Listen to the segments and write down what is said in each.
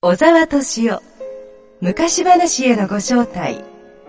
小沢敏夫昔話へのご招待。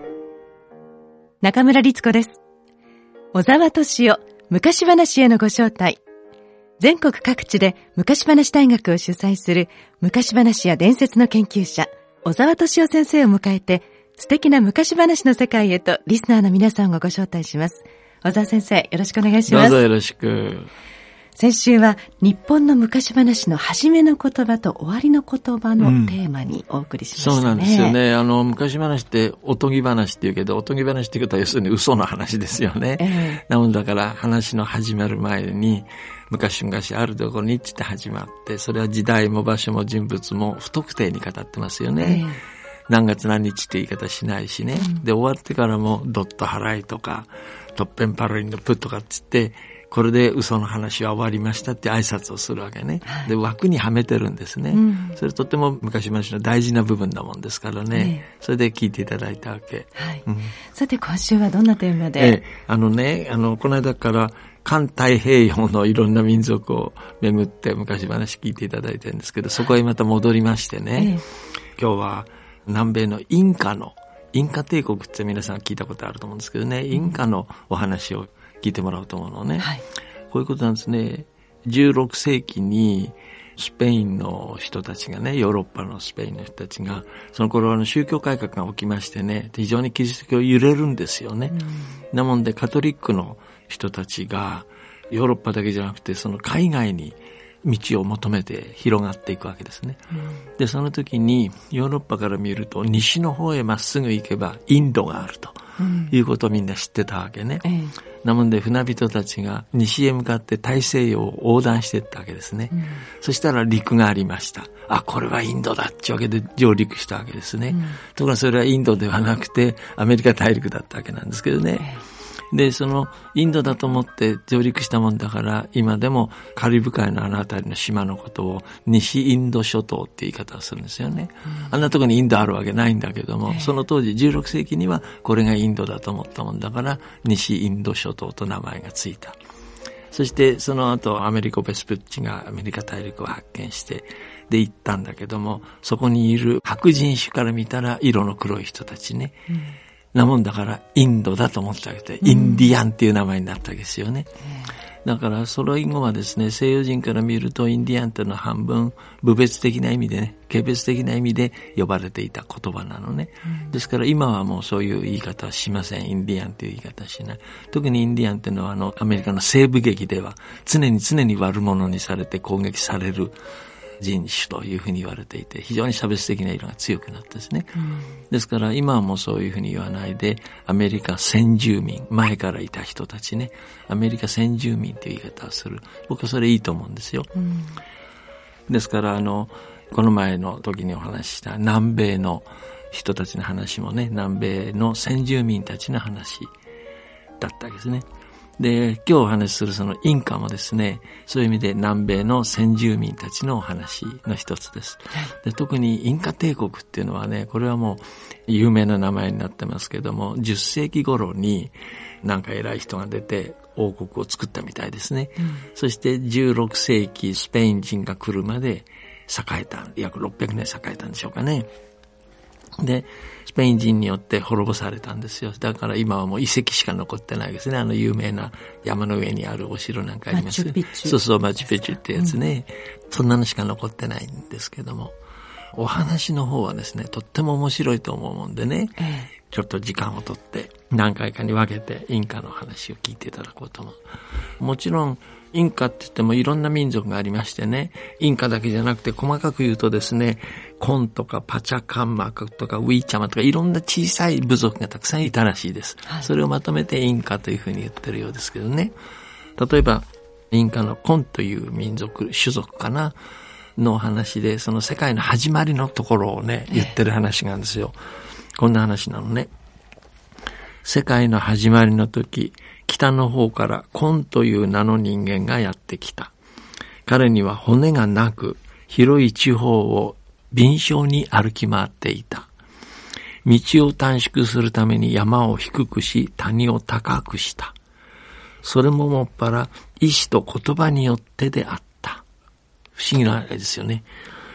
中村律子です。小沢敏夫昔話へのご招待。全国各地で昔話大学を主催する昔話や伝説の研究者小沢敏夫先生を迎えて、素敵な昔話の世界へとリスナーの皆さんをご招待します。小沢先生、よろしくお願いします。 どうぞよろしく。 先週は日本の昔話の初めの言葉と終わりの言葉のテーマにお送りしましたね。 そうなんですよね。昔話っておとぎ話って言うけど、おとぎ話っていうことは要するに嘘の話ですよね。なのだから話の始まる前に昔々あるところにって始まって、それは時代も場所も人物も不特定に語ってますよね。何月何日って言い方しないしね。で終わってからもドット払いとかトッペンパロリンのプとかっつって、これで嘘の話は終わりましたって挨拶をするわけね。で枠にはめてるんですね。それとっても昔話の大事な部分なもんですからね。それで聞いていただいたわけ。 さて今週はどんなテーマで？ この間から環太平洋のいろんな民族を巡って昔話聞いていただいてるんですけど、そこへまた戻りましてね、今日は南米のインカ帝国って皆さん聞いたことあると思うんですけどね、インカのお話を聞いてもらおうと思うのね。こういうことなんですね。16世紀にスペインの人たちがね、ヨーロッパのスペインの人たちが、その頃宗教改革が起きましてね、非常にキリスト教揺れるんですよね。なもんでカトリックの人たちがヨーロッパだけじゃなくてその海外に道を求めて広がっていくわけですね。でその時にヨーロッパから見ると西の方へまっすぐ行けばインドがあるということをみんな知ってたわけね。なもんで船人たちが西へ向かって大西洋を横断していったわけですね。そしたら陸がありました。これはインドだってわけで上陸したわけですね。ところがそれはインドではなくてアメリカ大陸だったわけなんですけどね。でそのインドだと思って上陸したもんだから、今でもカリブ海のあの辺りの島のことを西インド諸島って言い方をするんですよね。あんなとこにインドあるわけないんだけども、その当時16世紀にはこれがインドだと思ったもんだから西インド諸島と名前がついた。そしてその後アメリコ・ベスプッチがアメリカ大陸を発見してで行ったんだけども、そこにいる白人種から見たら色の黒い人たちね、なもんだからインドだと思ってあげて、インディアンっていう名前になったわけですよね。だからその以後はですね、西洋人から見るとインディアンというのは半分部別的な意味でね、軽蔑的な意味で呼ばれていた言葉なのね。ですから今はもうそういう言い方はしません。インディアンという言い方はしない。特にインディアンというのはアメリカの西部劇では常に悪者にされて攻撃される人種というふうに言われていて、非常に差別的な色が強くなったですね。ですから今はもうそういうふうに言わないで、アメリカ先住民、前からいた人たちね、アメリカ先住民という言い方をする。僕はそれいいと思うんですよ。ですからこの前の時にお話しした南米の人たちの話もね、南米の先住民たちの話だったわけですね。で今日お話しするそのインカもですね、そういう意味で南米の先住民たちのお話の一つです。で特にインカ帝国っていうのはね、これはもう有名な名前になってますけども、10世紀頃になんか偉い人が出て王国を作ったみたいですね。そして16世紀スペイン人が来るまで栄えた、約600年栄えたんでしょうかね。でスペイン人によって滅ぼされたんですよ。だから今はもう遺跡しか残ってないですね。有名な山の上にあるお城なんかあります。そうそう、マチュピチュってやつね、そんなのしか残ってないんですけども、お話の方はですね、とっても面白いと思うもんでね、ちょっと時間をとって何回かに分けてインカの話を聞いていただこうと思う。もちろんインカって言ってもいろんな民族がありましてね、インカだけじゃなくて細かく言うとですね、コンとかパチャカンマとかウィーチャマとかいろんな小さい部族がたくさんいたらしいです。それをまとめてインカというふうに言ってるようですけどね。例えばインカのコンという民族、種族かなの話で、その世界の始まりのところをね言ってる話があるんですよ。こんな話なのね。世界の始まりの時、北の方からコンという名の人間がやってきた。彼には骨がなく、広い地方を敏捷に歩き回っていた。道を短縮するために山を低くし、谷を高くした。それももっぱら意志と言葉によってであった。不思議なあれですよね。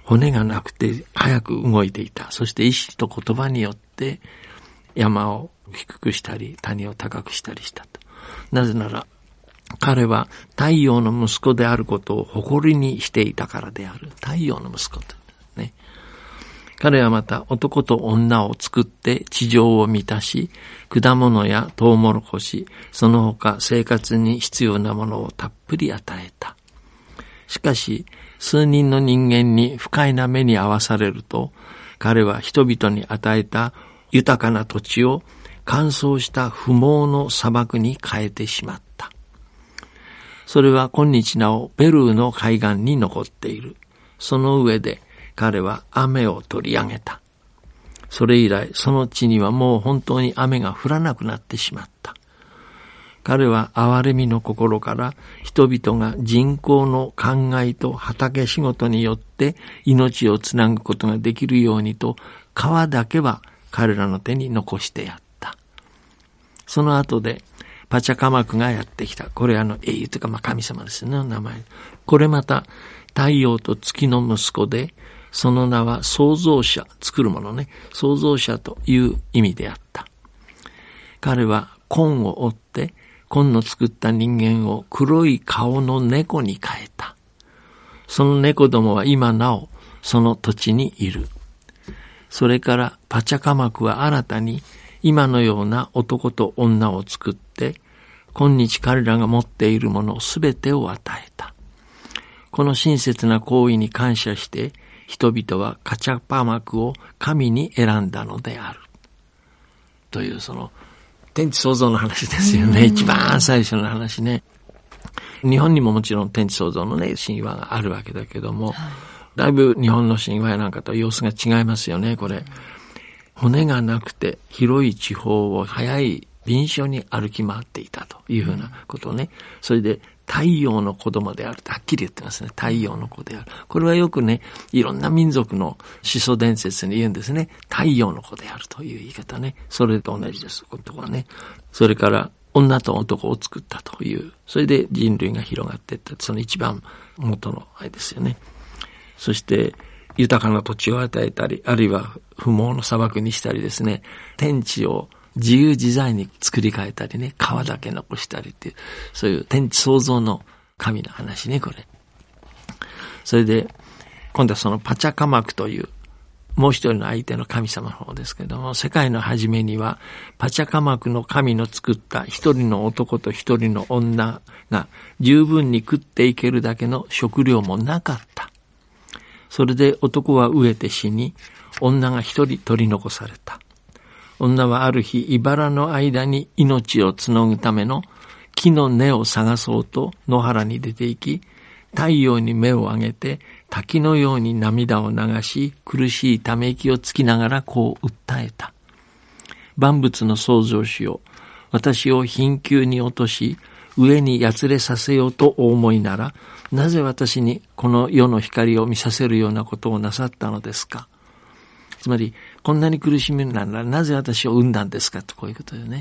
骨がなくて早く動いていた。そして意志と言葉によって山を低くしたり谷を高くしたりしたと。なぜなら彼は太陽の息子であることを誇りにしていたからである。太陽の息子とね。彼はまた男と女を作って地上を満たし、果物やトウモロコシ、その他生活に必要なものをたっぷり与えた。しかし、数人の人間に不快な目に遭わされると、彼は人々に与えた豊かな土地を乾燥した不毛の砂漠に変えてしまった。それは今日なおペルーの海岸に残っている。その上で彼は雨を取り上げた。それ以来その地にはもう本当に雨が降らなくなってしまった。彼は憐れみの心から人々が人工の灌漑と畑仕事によって命をつなぐことができるようにと川だけは彼らの手に残してやった。その後でパチャカマクがやってきた。これ英雄というか神様ですね、名前。これまた太陽と月の息子で、その名は創造者、作るものね、創造者という意味であった。彼は紺を折って、紺の作った人間を黒い顔の猫に変えた。その猫どもは今なおその土地にいる。それからパチャカマクは新たに今のような男と女を作って、今日彼らが持っているものすべてを与えた。この親切な行為に感謝して、人々はパチャカマクを神に選んだのである。という天地創造の話ですよね。一番最初の話ね。日本にももちろん天地創造のね、神話があるわけだけども、だいぶ日本の神話なんかと様子が違いますよね、これ。骨がなくて広い地方を早い便所に歩き回っていたというふうなことをね。それで太陽の子供であるとはっきり言ってますね。太陽の子である。これはよくね、いろんな民族の始祖伝説に言うんですね。太陽の子であるという言い方ね。それと同じです。このとこはね。それから女と男を作ったという。それで人類が広がっていった。その一番元のあれですよね。そして豊かな土地を与えたり、あるいは不毛の砂漠にしたりですね。天地を自由自在に作り変えたりね、川だけ残したりっていう、そういう天地創造の神の話ね、これ。それで、今度はそのパチャカマクという、もう一人の相手の神様の方ですけども、世界の初めには、パチャカマクの神の作った一人の男と一人の女が十分に食っていけるだけの食料もなかった。それで男は飢えて死に、女が一人取り残された。女はある日、茨の間に命をつのぐための木の根を探そうと野原に出て行き、太陽に目を上げて滝のように涙を流し、苦しいため息をつきながらこう訴えた。万物の創造主よ、私を貧窮に落とし、上にやつれさせようとお思いなら、なぜ私にこの世の光を見させるようなことをなさったのですか。つまり、こんなに苦しみならなぜ私を産んだんですかと、こういうことよね。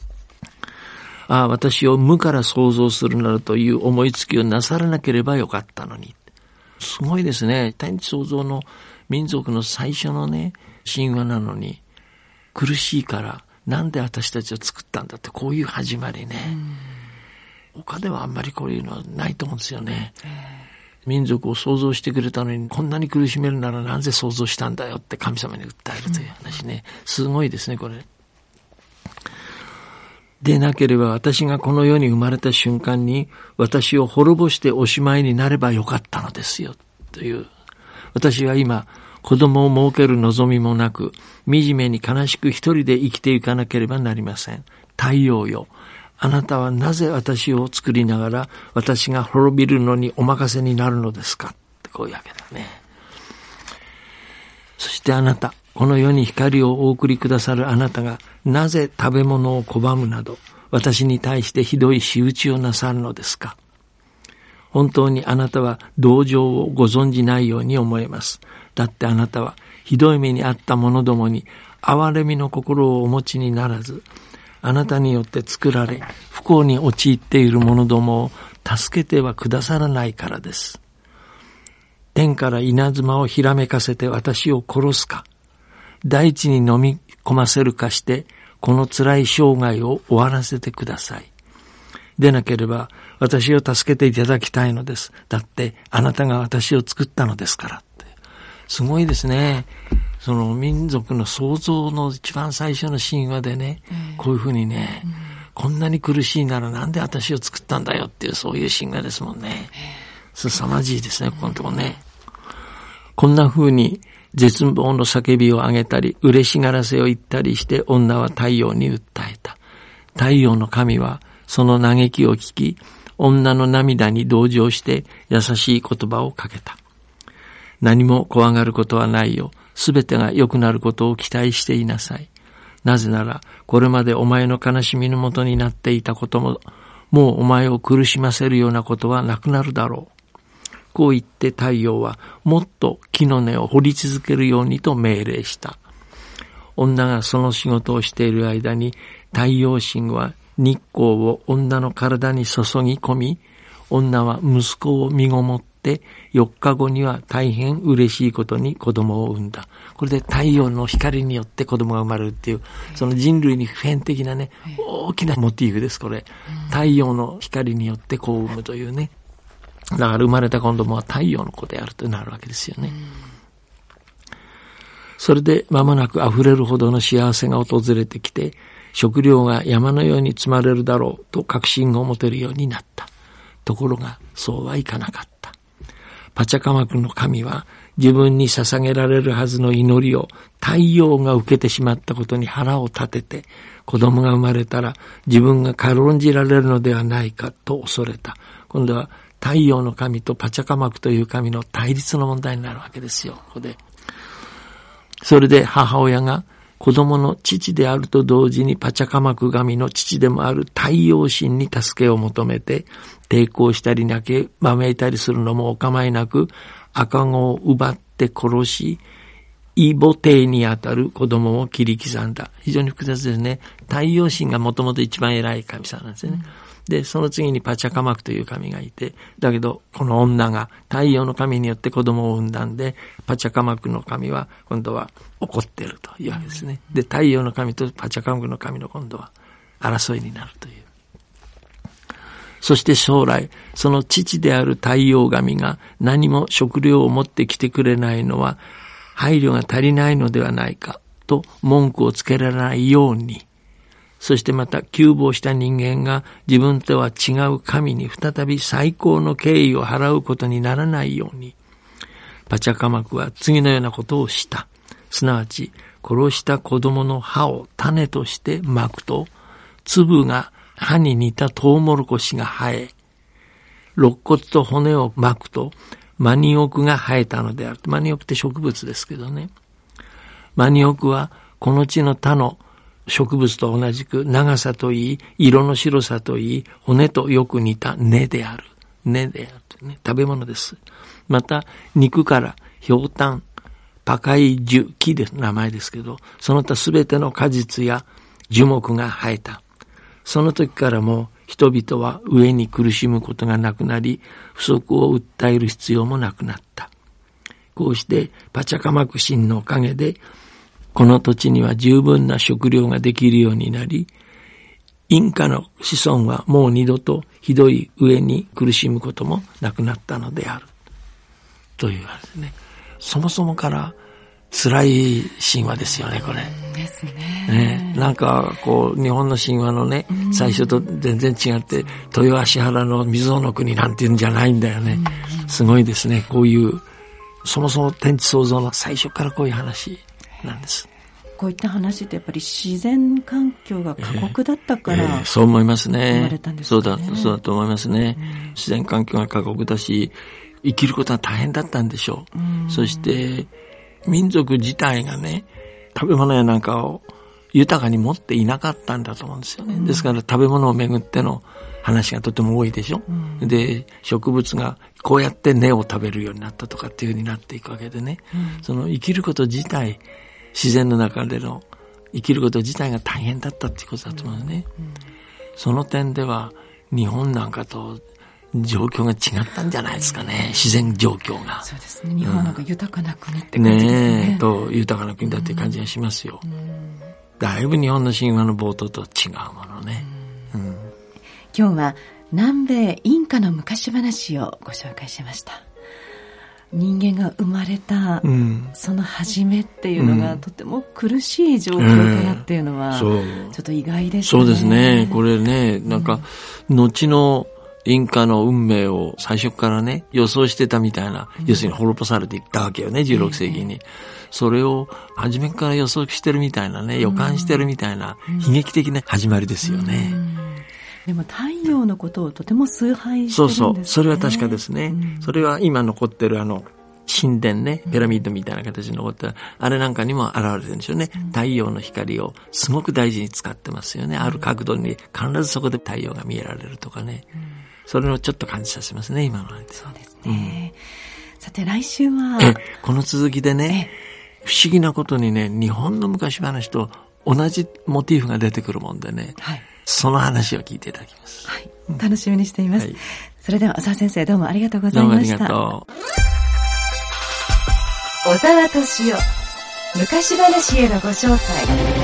私を無から創造するなどという思いつきをなさらなければよかったのに。すごいですね。天地創造の民族の最初のね、神話なのに、苦しいからなんで私たちを作ったんだって、こういう始まりね。他ではあんまりこういうのはないと思うんですよね。民族を創造してくれたのに、こんなに苦しめるならなぜ創造したんだよって神様に訴えるという話ね。すごいですね、これ。でなければ私がこの世に生まれた瞬間に私を滅ぼしておしまいになればよかったのですよという。私は今子供を設ける望みもなく、惨めに悲しく一人で生きていかなければなりません。太陽よ、あなたはなぜ私を作りながら私が滅びるのにお任せになるのですかってこういうわけだね。そしてあなた、この世に光をお送りくださるあなたがなぜ食べ物を拒むなど私に対してひどい仕打ちをなさるのですか。本当にあなたは同情をご存じないように思えます。だってあなたはひどい目にあった者どもに憐れみの心をお持ちにならず、あなたによって作られ不幸に陥っている者どもを助けてはくださらないからです。 天から稲妻をひらめかせて私を殺すか、大地に飲み込ませるかして、この辛い生涯を終わらせてください。でなければ私を助けていただきたいのです。だってあなたが私を作ったのですからって。すごいですね。その民族の創造の一番最初の神話でね、こういうふうにね、こんなに苦しいならなんで私を作ったんだよっていう、そういう神話ですもんね。凄まじいですね、ここのとこね。こんな風に絶望の叫びを上げたり、嬉しがらせを言ったりして女は太陽に訴えた。太陽の神はその嘆きを聞き、女の涙に同情して優しい言葉をかけた。何も怖がることはないよ。すべてが良くなることを期待していなさい。なぜなら、これまでお前の悲しみのもとになっていたことも、もうお前を苦しませるようなことはなくなるだろう。こう言って太陽はもっと木の根を掘り続けるようにと命令した。女がその仕事をしている間に、太陽神は日光を女の体に注ぎ込み、女は息子を身ごもって4日後には大変嬉しいことに子供を産んだ。これで太陽の光によって子供が生まれるっていう、その人類に普遍的なね、大きなモチーフです、これ。太陽の光によって子を産むというね。だから生まれた子供は太陽の子であるとなるわけですよね。それで間もなく溢れるほどの幸せが訪れてきて、食料が山のように積まれるだろうと確信を持てるようになった。ところがそうはいかなかった。パチャカマクの神は自分に捧げられるはずの祈りを太陽が受けてしまったことに腹を立てて、子供が生まれたら自分が軽んじられるのではないかと恐れた。今度は太陽の神とパチャカマクという神の対立の問題になるわけですよ。ここで。それで母親が子供の父であると同時にパチャカマク神の父でもある太陽神に助けを求めて、抵抗したり泣きわめいたりするのもお構いなく、赤子を奪って殺し、イボテイにあたる子供を切り刻んだ。非常に複雑ですね。太陽神がもともと一番偉い神様なんですよね。で、その次にパチャカマクという神がいて、だけどこの女が太陽の神によって子供を産んだんで、パチャカマクの神は今度は怒っているというわけですね。で、太陽の神とパチャカマクの神の今度は争いになるという。そして将来、その父である太陽神が何も食料を持ってきてくれないのは配慮が足りないのではないかと文句をつけられないように、そしてまた窮乏した人間が自分とは違う神に再び最高の敬意を払うことにならないように、パチャカマクは次のようなことをした。すなわち、殺した子供の歯を種としてまくと、粒が歯に似たトウモロコシが生え、肋骨と骨をまくと、マニオクが生えたのである。マニオクって植物ですけどね。マニオクはこの地の他の植物と同じく長さといい、色の白さといい、骨とよく似た根である。根である、ね。食べ物です。また、肉からひょうたん、パカイ樹、木で名前ですけど、その他すべての果実や樹木が生えた。その時からも人々は飢えに苦しむことがなくなり、不足を訴える必要もなくなった。こうしてパチャカマク神のおかげで、この土地には十分な食料ができるようになり、インカの子孫はもう二度とひどい飢えに苦しむこともなくなったのである。というわけですね。そもそもから辛い神話ですよね、これ。 ですね。 なんかこう日本の神話のね、最初と全然違って、豊橋原の水尾の国なんていうんじゃないんだよね。すごいですね。こういうそもそも天地創造の最初からこういう話なんです。 こういった話ってやっぱり自然環境が過酷だったから、 そう思いますね。 生まれたんですかね。 そうだと思いますね。自然環境が過酷だし、生きることは大変だったんでしょう。そして民族自体がね、食べ物やなんかを豊かに持っていなかったんだと思うんですよね。ですから食べ物をめぐっての話がとても多いでしょ。で、植物がこうやって根を食べるようになったとかっていう風になっていくわけでね。その生きること自体、自然の中での生きること自体が大変だったっていうことだと思うね。その点では日本なんかと状況が違ったんじゃないですかね。自然状況が。 そうですね。日本はなんか豊かな国って感じですね。 ねえ、と豊かな国だっていう感じがしますよ。だいぶ日本の神話の冒頭と違うものね。 今日は南米インカの昔話をご紹介しました。人間が生まれた、その始めっていうのが、とても苦しい状況からっていうのは、ちょっと意外ですね。 そうですね。これね、なんか、後のインカの運命を最初からね、予想してたみたいな、要するに滅ぼされていったわけよね、16世紀に。それを初めから予想してるみたいなね、予感してるみたいな、悲劇的な始まりですよね。 でも太陽のことをとても崇拝してるんですね。 そう。それは確かですね。それは今残ってる神殿ね、ピラミッドみたいな形に残ってる、あれなんかにも現れてるんでしょうね。太陽の光をすごく大事に使ってますよね。ある角度に必ずそこで太陽が見えられるとかね。それをちょっと感じさせますね、今の。 そうですね。さて来週はこの続きでね、不思議なことにね、日本の昔話と同じモチーフが出てくるもんでね、その話を聞いていただきます。 楽しみにしています。それでは小沢先生、どうもありがとうございました。 どうもありがとう。 小沢敏夫、昔話へのご招待。